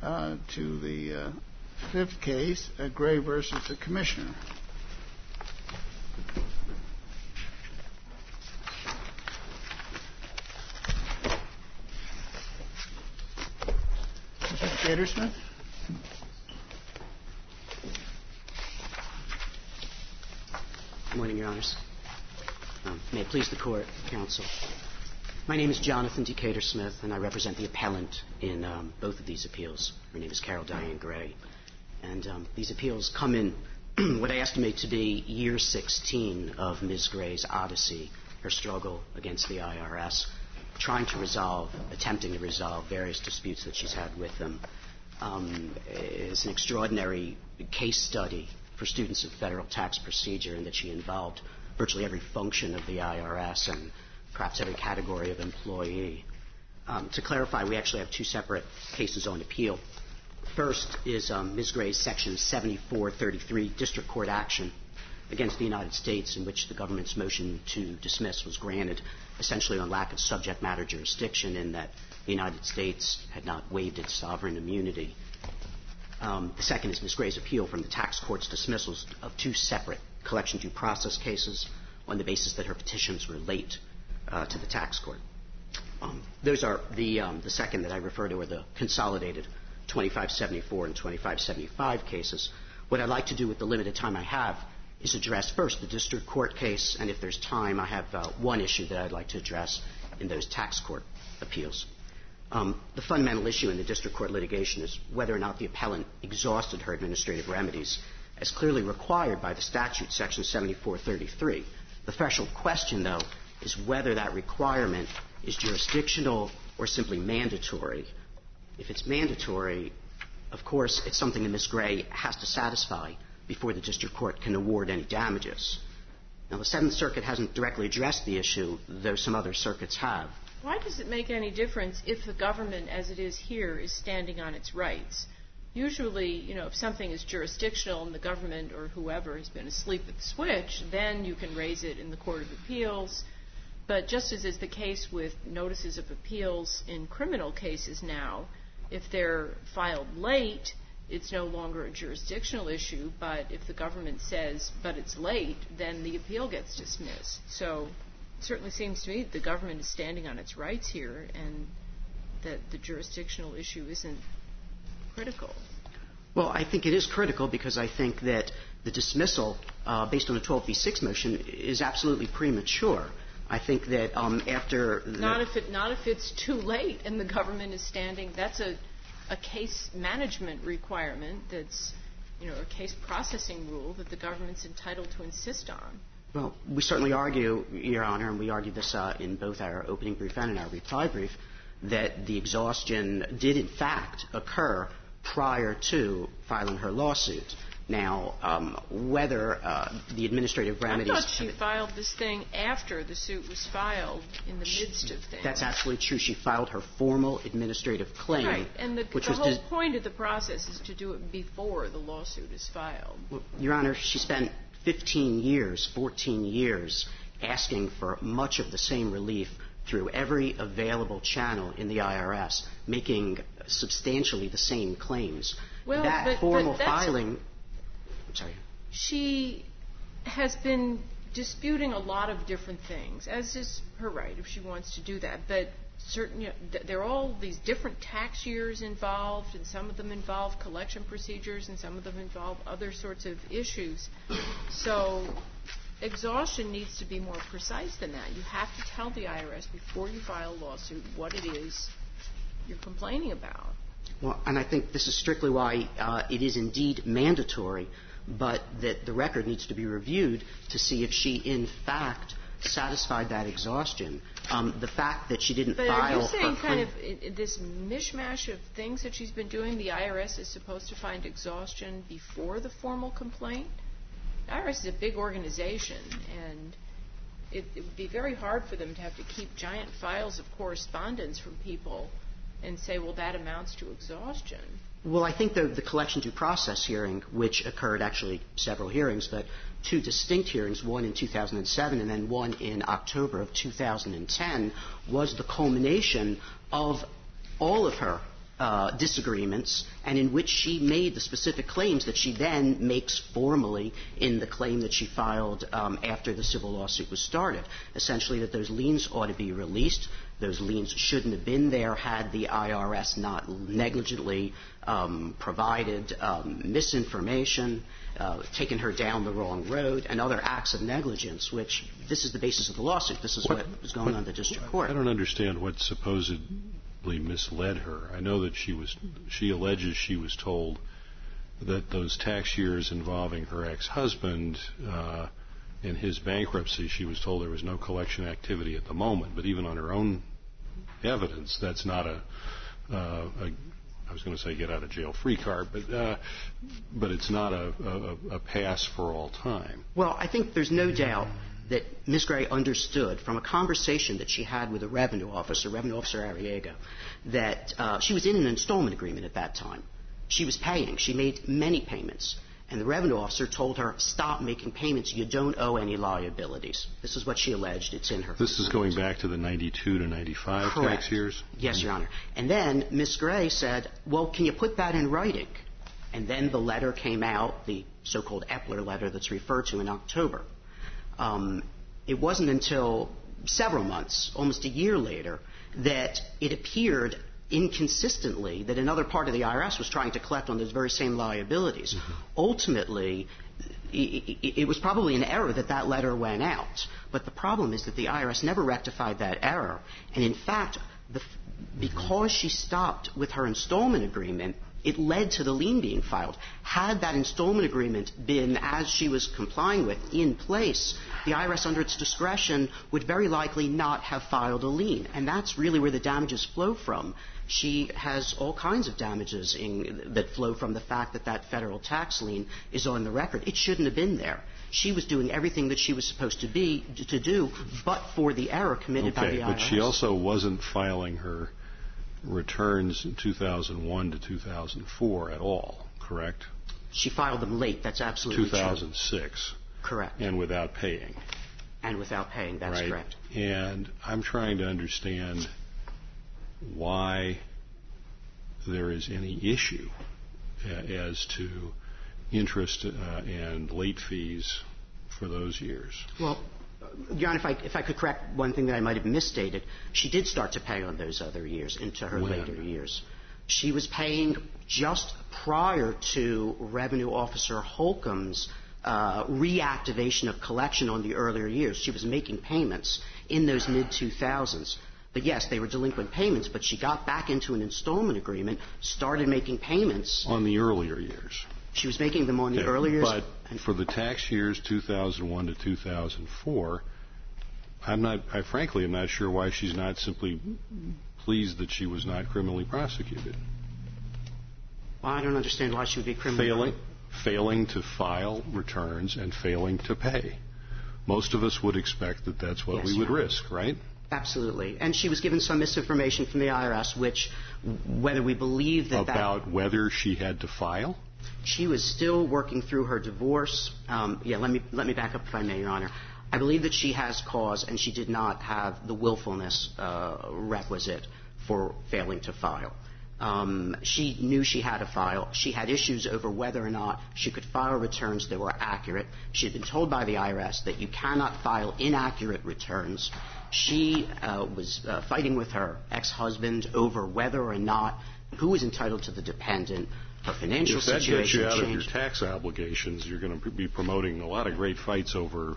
to the fifth case, Gray versus the Commissioner. Mr. Gatersmith? Good morning, Your Honors. May it please the Court, Counsel. My name is Jonathan Decatur Smith, and I represent the appellant in both of these appeals. Her name is Carol Diane Gray. And these appeals come in what I estimate to be year 16 of Ms. Gray's odyssey, her struggle against the IRS, attempting to resolve various disputes that she's had with them. It's an extraordinary case study for students of federal tax procedure in that she involved virtually every function of the IRS and perhaps every category of employee. To clarify, we actually have two separate cases on appeal. First is Ms. Gray's Section 7433 district court action against the United States, in which the government's motion to dismiss was granted essentially on lack of subject matter jurisdiction, in that the United States had not waived its sovereign immunity. The second is Ms. Gray's appeal from the tax court's dismissals of two separate collection due process cases on the basis that her petitions were late to the tax court. Those are the second that I refer to are the consolidated 2574 and 2575 cases. What I'd like to do with the limited time I have is address first the district court case, and if there's time, I have one issue that I'd like to address in those tax court appeals. The fundamental issue in the district court litigation is whether or not the appellant exhausted her administrative remedies as clearly required by the statute, Section 7433. The threshold question, though, is whether that requirement is jurisdictional or simply mandatory. If it's mandatory, of course, it's something that Ms. Gray has to satisfy before the district court can award any damages. Now, the Seventh Circuit hasn't directly addressed the issue, though some other circuits have. Why does it make any difference if the government, as it is here, is standing on its rights? Usually, if something is jurisdictional and the government or whoever has been asleep at the switch, then you can raise it in the Court of Appeals. But just as is the case with notices of appeals in criminal cases now, if they're filed late, it's no longer a jurisdictional issue, but if the government says, but it's late, then the appeal gets dismissed. So it certainly seems to me that the government is standing on its rights here and that the jurisdictional issue isn't critical. Well, I think it is critical because I think that the dismissal based on a 12b6 motion is absolutely premature. I think that after not if it's too late and the government is standing. That's a case management requirement. That's a case processing rule that the government's entitled to insist on. Well, we certainly argue, Your Honor, and we argue this in both our opening brief and in our reply brief, that the exhaustion did in fact occur prior to filing her lawsuit. Now, whether the administrative remedies... I thought she filed this thing after the suit was filed, in the midst of things. That's absolutely true. She filed her formal administrative claim. Right, and the whole point of the process is to do it before the lawsuit is filed. Well, Your Honor, she spent 14 years asking for much of the same relief through every available channel in the IRS, making substantially the same claims. Well, that formal filing... I'm sorry. She has been disputing a lot of different things, as is her right if she wants to do that. But there are all these different tax years involved, and some of them involve collection procedures, and some of them involve other sorts of issues. So exhaustion needs to be more precise than that. You have to tell the IRS before you file a lawsuit what it is you're complaining about. Well, and I think this is strictly why it is indeed mandatory, but that the record needs to be reviewed to see if she, in fact, satisfied that exhaustion. The fact that she didn't file... But are you saying kind of this mishmash of things that she's been doing, the IRS is supposed to find exhaustion before the formal complaint? The IRS is a big organization, and it would be very hard for them to have to keep giant files of correspondence from people and say, well, that amounts to exhaustion. Well, I think the collection due process hearing, which occurred actually several hearings, but two distinct hearings, one in 2007 and then one in October of 2010, was the culmination of all of her disagreements, and in which she made the specific claims that she then makes formally in the claim that she filed after the civil lawsuit was started. Essentially, that those liens ought to be released. Those liens shouldn't have been there had the IRS not negligently provided misinformation, taken her down the wrong road, and other acts of negligence, which this is the basis of the lawsuit. This is what was going on in the district court. I don't understand what supposedly misled her. I know that she alleges she was told that those tax years involving her ex-husband in his bankruptcy, she was told there was no collection activity at the moment. But even on her own evidence, that's not I was going to say get out of jail free card, but it's not a pass for all time. Well, I think there's no doubt that Ms. Gray understood from a conversation that she had with Revenue Officer Arriaga, that she was in an installment agreement at that time. She was paying. She made many payments. And the revenue officer told her, stop making payments. You don't owe any liabilities. This is what she alleged. It's in her. This is going back to the 92 to 95 Correct. tax years? Yes, Your Honor. And then Ms. Gray said, well, can you put that in writing? And then the letter came out, the so-called Epler letter that's referred to in October. It wasn't until several months, almost a year later, that it appeared inconsistently that another part of the IRS was trying to collect on those very same liabilities. Mm-hmm. Ultimately, it was probably an error that letter went out. But the problem is that the IRS never rectified that error. And in fact, because she stopped with her installment agreement, it led to the lien being filed. Had that installment agreement been, as she was complying with, in place, the IRS, under its discretion, would very likely not have filed a lien. And that's really where the damages flow from. She has all kinds of damages that flow from the fact that federal tax lien is on the record. It shouldn't have been there. She was doing everything that she was supposed to do, but for the error committed by the IRS. But she also wasn't filing her returns in 2001 to 2004 at all, correct? She filed them late. That's absolutely 2006. Correct. And without paying. And without paying, that's right. Correct. And I'm trying to understand why there is any issue as to interest and late fees for those years. Well, Your Honor, if I could correct one thing that I might have misstated, she did start to pay on those other years into her later years. She was paying just prior to Revenue Officer Holcomb's reactivation of collection on the earlier years. She was making payments in those mid-2000s. But yes, they were delinquent payments, but she got back into an installment agreement, started making payments. On the earlier years. She was making them on the earlier years. But for the tax years 2001 to 2004, I frankly am not sure why she's not simply pleased that she was not criminally prosecuted. Well, I don't understand why she would be criminally Failing to file returns and failing to pay. Most of us would expect that that's what we would risk, right? Absolutely. And she was given some misinformation from the IRS, which, whether we believe that About whether she had to file? She was still working through her divorce. Let me back up if I may, Your Honor. I believe that she has cause, and she did not have the willfulness requisite for failing to file. She knew she had to file. She had issues over whether or not she could file returns that were accurate. She had been told by the IRS that you cannot file inaccurate returns. She was fighting with her ex-husband over whether or not who was entitled to the dependent. Her financial situation changed. If that gets you out of your tax obligations, you're going to be promoting a lot of great fights over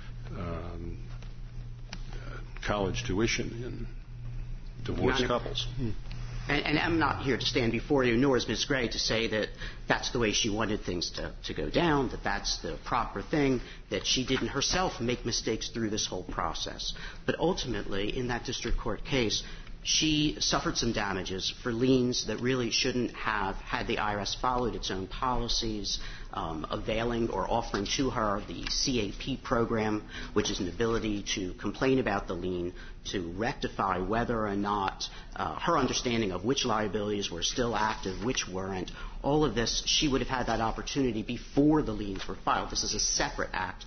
college tuition in divorced couples. And I'm not here to stand before you, nor is Ms. Gray, to say that that's the way she wanted things to go down, that that's the proper thing, that she didn't herself make mistakes through this whole process. But ultimately, in that district court case, she suffered some damages for liens that really shouldn't have had the IRS followed its own policies, availing or offering to her the CAP program, which is an ability to complain about the lien, to rectify whether or not her understanding of which liabilities were still active, which weren't. All of this, she would have had that opportunity before the liens were filed. This is a separate act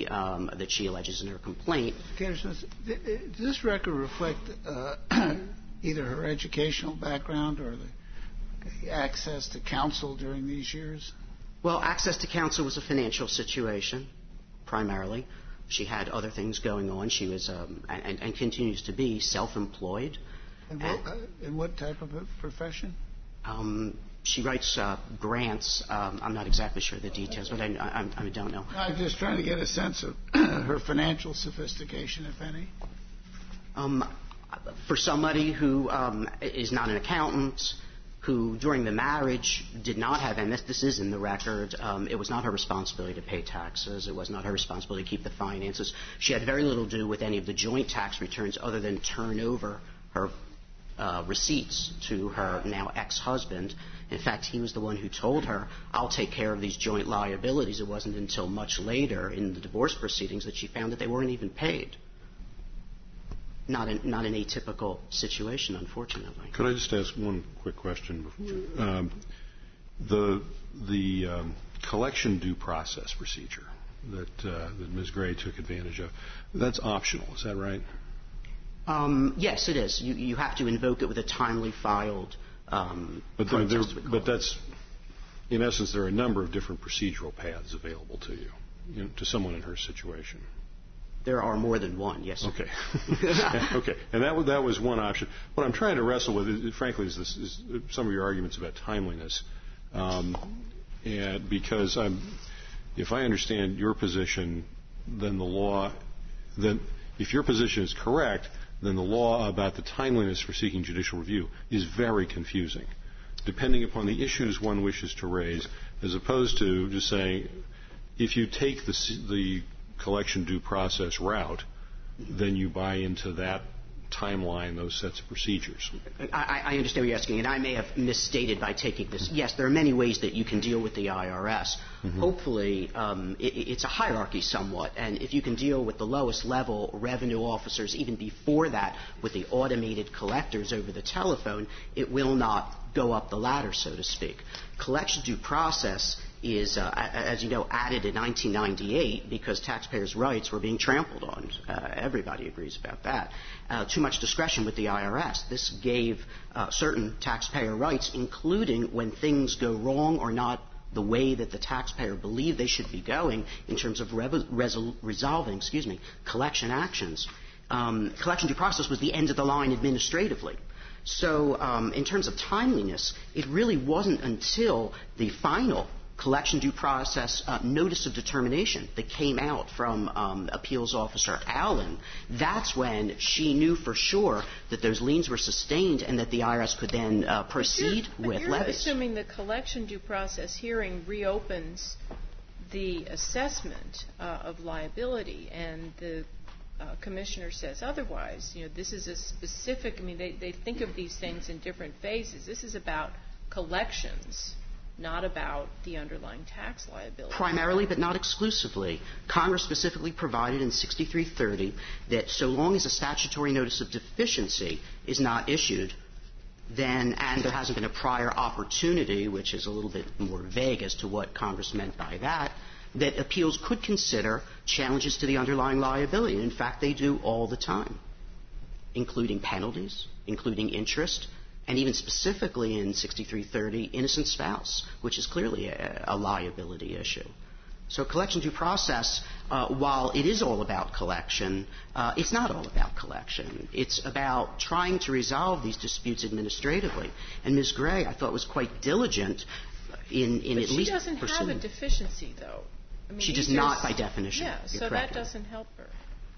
that she alleges in her complaint. Does this record reflect either her educational background or the access to counsel during these years? Well, access to counsel was a financial situation, primarily. She had other things going on. She was, and continues to be, self-employed. In what type of a profession? She writes grants. I'm not exactly sure the details, but I don't know. I'm just trying to get a sense of her financial sophistication, if any. For somebody who is not an accountant, who during the marriage did not have, and this is in the record, it was not her responsibility to pay taxes. It was not her responsibility to keep the finances. She had very little to do with any of the joint tax returns other than turn over her receipts to her now ex-husband. In fact, he was the one who told her, I'll take care of these joint liabilities. It wasn't until much later in the divorce proceedings that she found that they weren't even paid. Not an atypical situation, unfortunately. Could I just ask one quick question? The collection due process procedure that Ms. Gray took advantage of, that's optional, is that right? Yes, it is. You have to invoke it with a timely filed protest. But that's, in essence, there are a number of different procedural paths available to you, to someone in her situation. There are more than one, yes. Okay. Okay. And that was one option. What I'm trying to wrestle with, frankly, is some of your arguments about timeliness. And because if I understand your position, then if your position is correct, then the law about the timeliness for seeking judicial review is very confusing, depending upon the issues one wishes to raise, as opposed to just saying, if you take the collection due process route, then you buy into that timeline, those sets of procedures. I understand what you're asking, and I may have misstated by taking this. Yes, there are many ways that you can deal with the IRS. Mm-hmm. Hopefully, it's a hierarchy somewhat, and if you can deal with the lowest level revenue officers, even before that, with the automated collectors over the telephone, it will not go up the ladder, so to speak. Collection due process is, as you know, added in 1998 because taxpayers' rights were being trampled on. Everybody agrees about that. Too much discretion with the IRS. This gave certain taxpayer rights, including when things go wrong or not the way that the taxpayer believed they should be going in terms of resolving collection actions. Collection due process was the end of the line administratively. So in terms of timeliness, it really wasn't until the final collection due process notice of determination that came out from appeals officer Allen. That's when she knew for sure that those liens were sustained and that the IRS could then proceed with levies. You're assuming the collection due process hearing reopens the assessment of liability, and the commissioner says otherwise. You know, this is a specific. I mean, they think of these things in different phases. This is about collections, not about the underlying tax liability. Primarily, but not exclusively. Congress specifically provided in 6330 that so long as a statutory notice of deficiency is not issued, then, and there hasn't been a prior opportunity, which is a little bit more vague as to what Congress meant by that, that appeals could consider challenges to the underlying liability. In fact, they do all the time, including penalties, including interest, and even specifically in 6330, innocent spouse, which is clearly a liability issue. So collection due process, while it is all about collection, it's not all about collection. It's about trying to resolve these disputes administratively. And Ms. Gray, I thought, was quite diligent in at least pursuing. But she doesn't have a deficiency, though. I mean, she does not, by definition. Yeah, so that doesn't help her.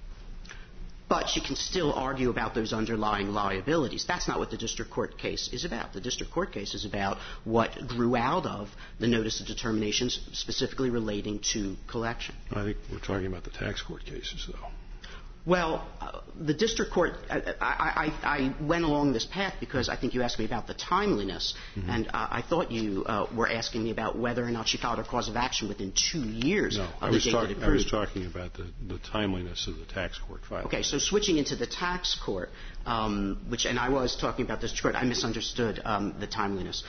But she can still argue about those underlying liabilities. That's not what the district court case is about. The district court case is about what grew out of the notice of determinations specifically relating to collection. I think we're talking about the tax court cases, though. Well, the district court, I went along this path because I think you asked me about the timeliness, mm-hmm. and I thought you were asking me about whether or not she filed her cause of action within 2 years of the date that it proved. I was talking about the timeliness of the tax court filing. Okay, so switching into the tax court, and I was talking about this court, I misunderstood the timeliness.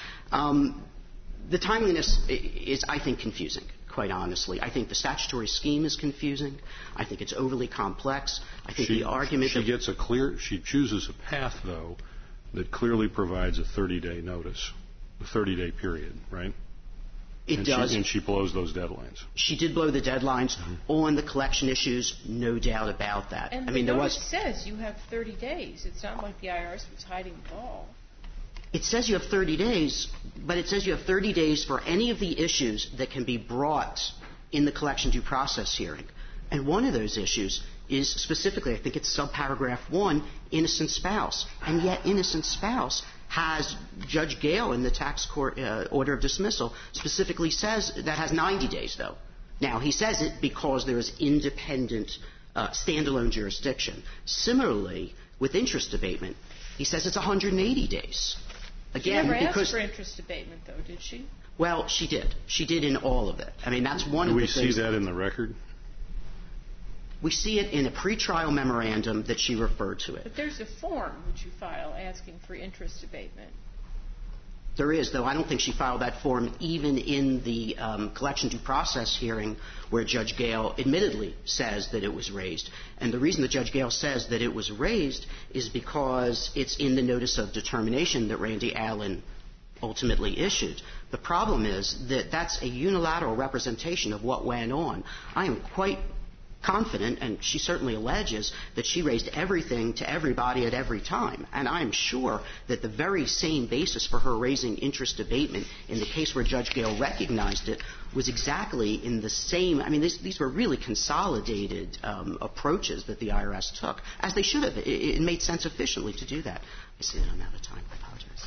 The timeliness is, I think, confusing. Quite honestly, I think the statutory scheme is confusing. I think it's overly complex. I think the argument she chooses a path, though, that clearly provides a 30-day notice, a 30-day period, right? It does. And she blows those deadlines. She did blow the deadlines on the collection issues, no doubt about that. And the notice says you have 30 days. It's not like the IRS was hiding the ball. It says you have 30 days, but it says you have 30 days for any of the issues that can be brought in the collection due process hearing. And one of those issues is specifically, I think it's subparagraph 1, innocent spouse. And yet innocent spouse has Judge Gale in the tax court order of dismissal specifically says that has 90 days, though. Now, he says it because there is independent standalone jurisdiction. Similarly, with interest abatement, he says it's 180 days. Again, she never because asked for interest abatement, though, did she? Well, she did. She did in all of it. I mean, that's one of the things. Do we see that in the record? We see it in a pretrial memorandum that she referred to it. But there's a form that you file asking for interest abatement. There is, though I don't think she filed that form even in the collection due process hearing where Judge Gale admittedly says that it was raised. And the reason that Judge Gale says that it was raised is because it's in the notice of determination that Randy Allen ultimately issued. The problem is that that's a unilateral representation of what went on. I am quite confident, and she certainly alleges, that she raised everything to everybody at every time. And I'm sure that the very same basis for her raising interest abatement in the case where Judge Gale recognized it was exactly in the same. I mean, these were really consolidated approaches that the IRS took, as they should have. It made sense efficiently to do that. I see that I'm out of time. I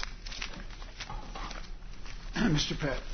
apologize. Mr. Pett.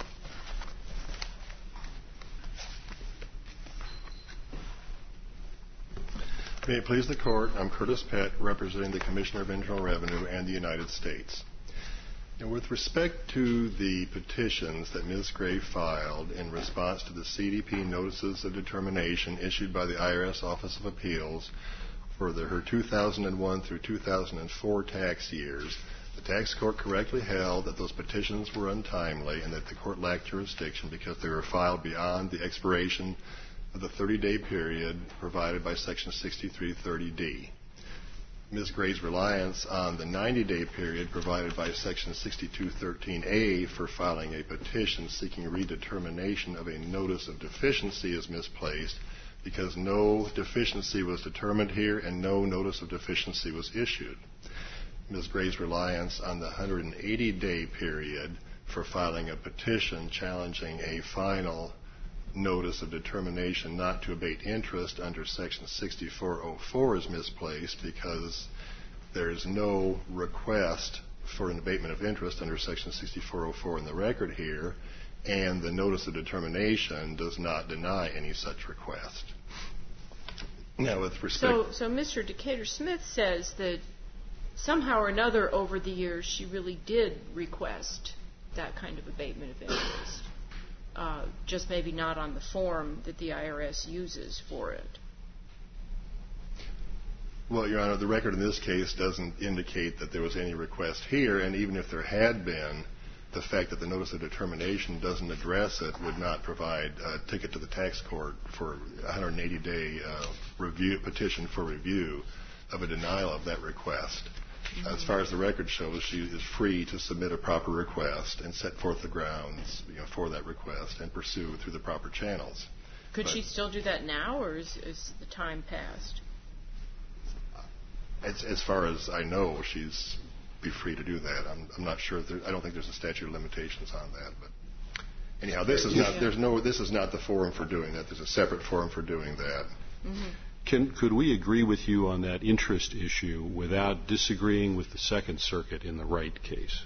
May it please the Court, I'm Curtis Pett, representing the Commissioner of Internal Revenue and the United States. And with respect to the petitions that Ms. Gray filed in response to the CDP notices of determination issued by the IRS Office of Appeals for her 2001 through 2004 tax years, the tax court correctly held that those petitions were untimely and that the court lacked jurisdiction because they were filed beyond the expiration of the 30-day period provided by Section 6330D. Ms. Gray's reliance on the 90-day period provided by Section 6213A for filing a petition seeking redetermination of a notice of deficiency is misplaced because no deficiency was determined here and no notice of deficiency was issued. Ms. Gray's reliance on the 180-day period for filing a petition challenging a final notice of determination not to abate interest under Section 6404 is misplaced because there is no request for an abatement of interest under Section 6404 in the record here, and the notice of determination does not deny any such request. Now, with respect... So Mr. Decatur-Smith says that somehow or another over the years she really did request that kind of abatement of interest. Just maybe not on the form that the IRS uses for it. Well, Your Honor, the record in this case doesn't indicate that there was any request here, and even if there had been, the fact that the notice of determination doesn't address it would not provide a ticket to the tax court for a 180-day petition for review of a denial of that request. As far as the record shows, she is free to submit a proper request and set forth the grounds for that request and pursue through the proper channels. Could she still do that now, or is the time passed? As far as I know, she's be free to do that. I'm not sure. I don't think there's a statute of limitations on that. But anyhow, this is not. This is not the forum for doing that. There's a separate forum for doing that. Mm-hmm. Could we agree with you on that interest issue without disagreeing with the Second Circuit in the Wright case?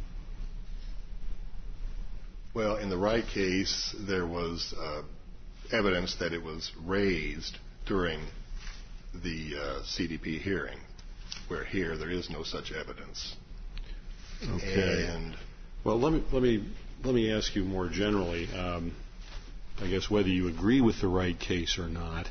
Well, in the Wright case, there was evidence that it was raised during the CDP hearing, where here there is no such evidence. Okay. And well, let me ask you more generally. I guess whether you agree with the Wright case or not.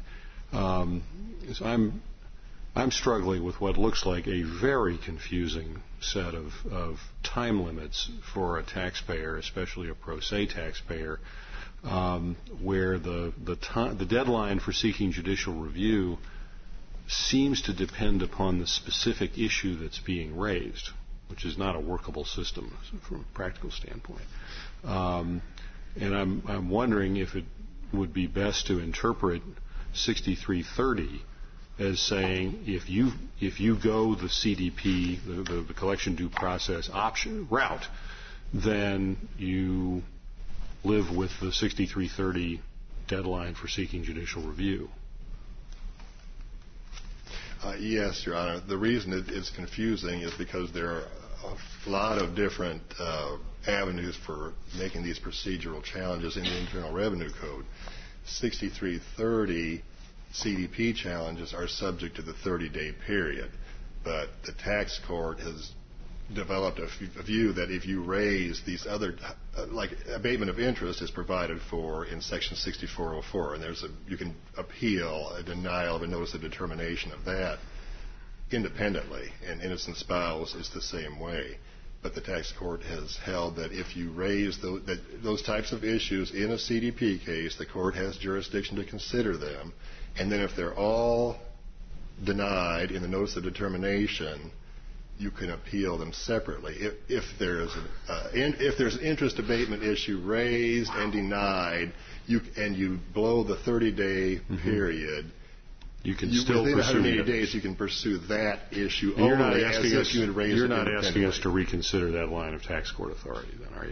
I'm struggling with what looks like a very confusing set of time limits for a taxpayer, especially a pro se taxpayer, where the deadline for seeking judicial review seems to depend upon the specific issue that's being raised. which is not a workable system from a practical standpoint. And I'm wondering if it would be best to interpret 6330 as saying if you go the CDP, the collection due process route, then you live with the 6330 deadline for seeking judicial review. Yes, Your Honor. The reason it's confusing is because there are a lot of different avenues for making these procedural challenges in the Internal Revenue Code. 6330 CDP challenges are subject to the 30-day period, but the tax court has developed a view that if you raise these other, like abatement of interest is provided for in Section 6404, and you can appeal a denial of a notice of determination of that independently, and innocent spouse is the same way. But the tax court has held that if you raise those types of issues in a CDP case, the court has jurisdiction to consider them, and then if they're all denied in the notice of determination, you can appeal them separately. If there's an interest abatement issue raised and denied, and you blow the 30-day period, you can still within pursue 180 days you can pursue that issue. You're not asking us. You're not asking us to reconsider that line of tax court authority, then, are you?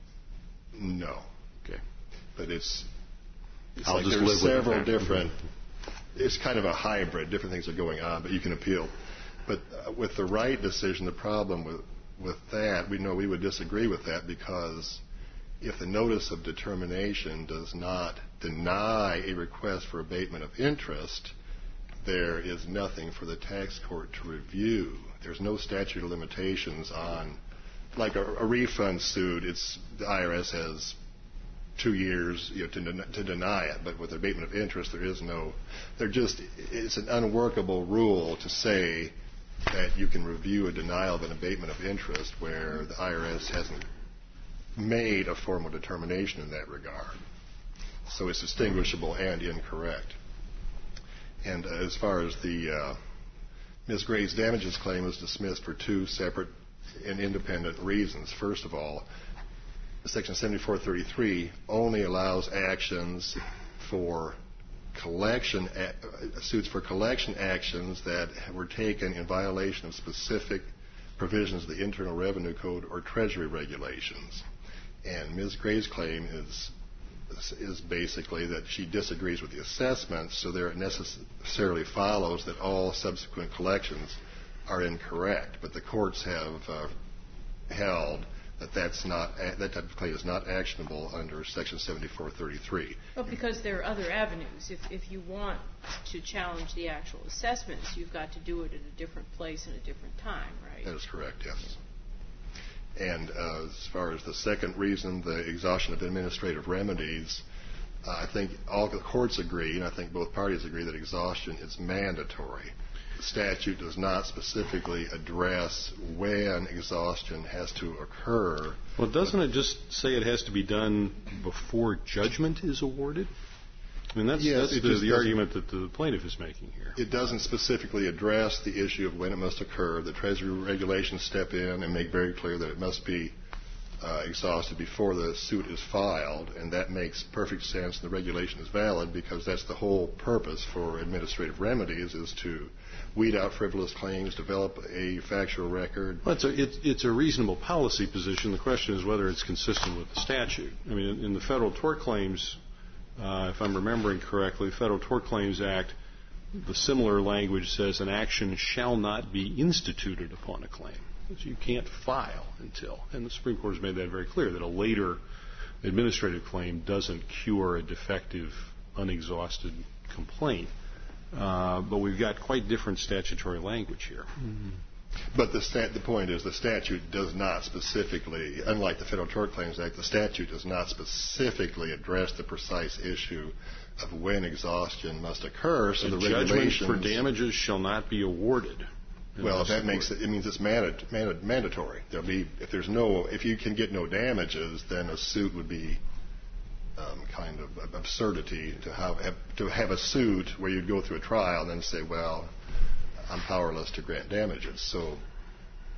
No. Okay. But it's I'll like just there's live several with it. different. It's kind of a hybrid. Different things are going on, but you can appeal. But with the right decision, the problem with that, we would disagree with that, because if the notice of determination does not deny a request for abatement of interest, there is nothing for the tax court to review. There's no statute of limitations on, like a refund suit. The IRS has 2 years to deny it, but with abatement of interest, there is no. It's an unworkable rule to say that you can review a denial of an abatement of interest where the IRS hasn't made a formal determination in that regard. So it's distinguishable and incorrect. And as far as the Ms. Gray's damages claim was dismissed for two separate and independent reasons. First of all, Section 7433 only allows actions for suits for collection actions that were taken in violation of specific provisions of the Internal Revenue Code or Treasury regulations. And Ms. Gray's claim is basically that she disagrees with the assessments, so there it necessarily follows that all subsequent collections are incorrect. But the courts have held that that type of claim is not actionable under Section 7433. Well, because there are other avenues. If you want to challenge the actual assessments, you've got to do it at a different place and a different time, right? That is correct, yes. And as far as the second reason, the exhaustion of administrative remedies, I think all the courts agree, and I think both parties agree, that exhaustion is mandatory. The statute does not specifically address when exhaustion has to occur. Well, doesn't it just say it has to be done before judgment is awarded? I mean, that's the argument that the plaintiff is making here. It doesn't specifically address the issue of when it must occur. The Treasury regulations step in and make very clear that it must be exhausted before the suit is filed, and that makes perfect sense. The regulation is valid because that's the whole purpose for administrative remedies, is to weed out frivolous claims, develop a factual record. Well, it's a reasonable policy position. The question is whether it's consistent with the statute. I mean, in the Federal Tort Claims, if I'm remembering correctly, the Federal Tort Claims Act, the similar language says an action shall not be instituted upon a claim. So you can't file until. And the Supreme Court has made that very clear, that a later administrative claim doesn't cure a defective, unexhausted complaint. But we've got quite different statutory language here. Mm-hmm. But the point is the statute does not specifically, unlike the Federal Tort Claims Act, the statute does not specifically address the precise issue of when exhaustion must occur. So the regulations judgment for damages shall not be awarded. Well, that means it's mandatory. There'll be, if you can get no damages, then a suit would be kind of absurdity to have a suit where you'd go through a trial and then say, well, I'm powerless to grant damages. So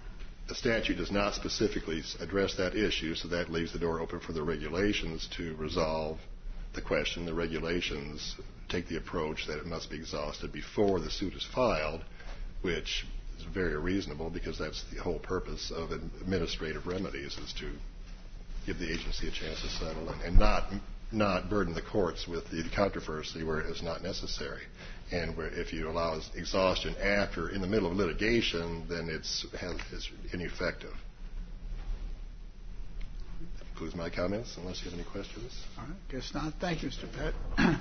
the statute does not specifically address that issue, so that leaves the door open for the regulations to resolve the question. The regulations take the approach that it must be exhausted before the suit is filed, which is very reasonable because that's the whole purpose of administrative remedies, is to give the agency a chance to settle and not burden the courts with the controversy where it is not necessary. And where if you allow exhaustion after, in the middle of litigation, then it's ineffective. That concludes my comments, unless you have any questions. All right. Guess not. Thank you, Mr. Pett.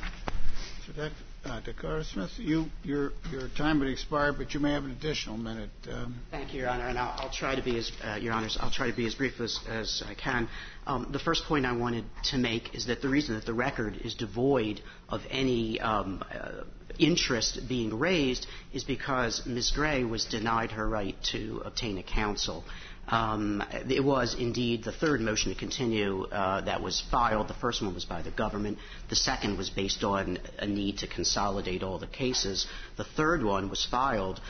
Mr. Dakota-Smith, your time would expire, but you may have an additional minute. Thank you, Your Honor, and I'll try to be as Your Honors, I'll try to be as brief as I can. The first point I wanted to make is that the reason that the record is devoid of any interest being raised is because Ms. Gray was denied her right to obtain a counsel. It was indeed the third motion to continue that was filed. The first one was by the government. The second was based on a need to consolidate all the cases. The third one was filed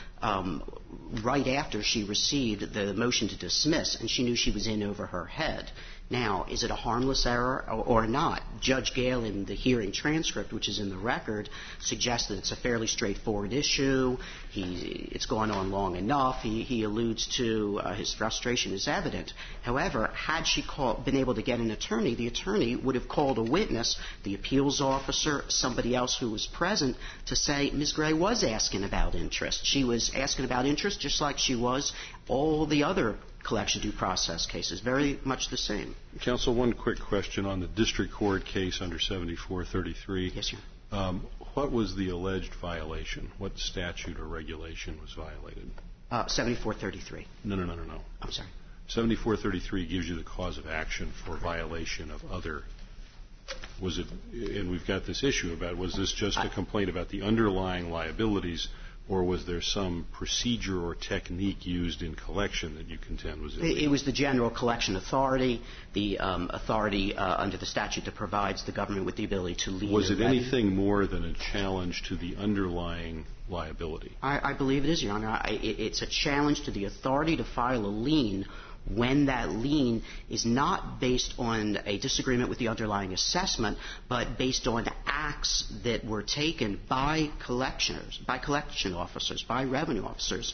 right after she received the motion to dismiss, and she knew she was in over her head. Now, is it a harmless error or not? Judge Gale, in the hearing transcript, which is in the record, suggests that it's a fairly straightforward issue. It's gone on long enough. He alludes to his frustration is evident. However, had she been able to get an attorney, the attorney would have called a witness, the appeals officer, somebody else who was present, to say Ms. Gray was asking about interest. She was asking about interest just like she was all the other collection due process cases, very much the same. Counsel, one quick question on the district court case under 7433. Yes, sir. What was the alleged violation? What statute or regulation was violated? 7433. No. I'm sorry. 7433 gives you the cause of action for violation of other. Was it, and we've got this issue about, was this just a complaint about the underlying liabilities, or was there some procedure or technique used in collection that you contend was illegal? It was the general collection authority, the authority under the statute that provides the government with the ability to leave. Was it anything more than a challenge to the underlying liability? I believe it is, Your Honor. It's a challenge to the authority to file a lien when that lien is not based on a disagreement with the underlying assessment, but based on acts that were taken by collectioners, by collection officers, by revenue officers,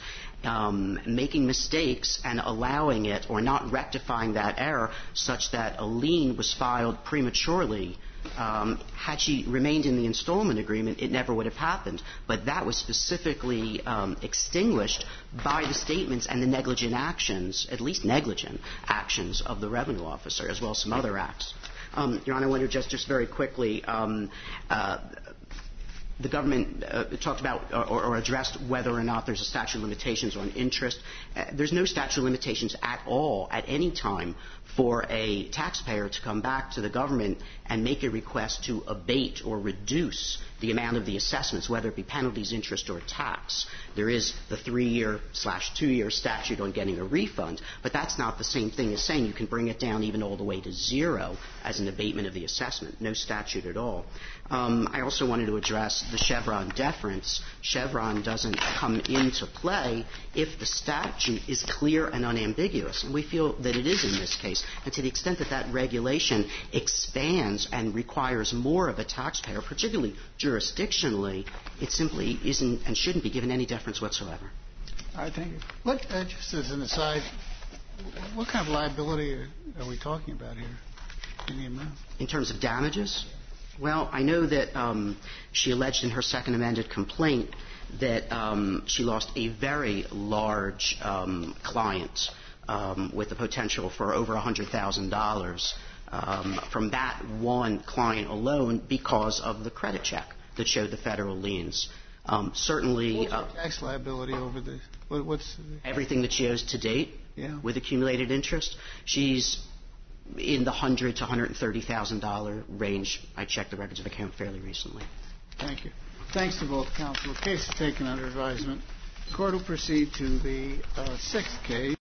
making mistakes and allowing it or not rectifying that error such that a lien was filed prematurely. Had she remained in the installment agreement, it never would have happened. But that was specifically extinguished by the statements and the negligent actions, at least negligent actions, of the revenue officer, as well as some other acts. Your Honor, I want to just very quickly, the government talked about or addressed whether or not there's a statute of limitations on interest. There's no statute of limitations at all at any time for a taxpayer to come back to the government and make a request to abate or reduce the amount of the assessments, whether it be penalties, interest, or tax. There is the 3-year/2-year statute on getting a refund, but that's not the same thing as saying you can bring it down even all the way to zero as an abatement of the assessment. No statute at all. I also wanted to address the Chevron deference. Chevron doesn't come into play if the statute is clear and unambiguous, and we feel that it is in this case. And to the extent that that regulation expands and requires more of a taxpayer, particularly jurisdictionally, it simply isn't and shouldn't be given any deference whatsoever. All right, thank you. Just as an aside, what kind of liability are we talking about here? Any amount? In terms of damages? Well, I know that she alleged in her second amended complaint that she lost a very large client with the potential for over $100,000 from that one client alone because of the credit check that showed the federal liens. Certainly, what's the tax liability over the everything that she owes to date with accumulated interest. She's in the $100,000 to $130,000 range. I checked the records of account fairly recently. Thank you. Thanks to both counsel. The case is taken under advisement. The court will proceed to the sixth case.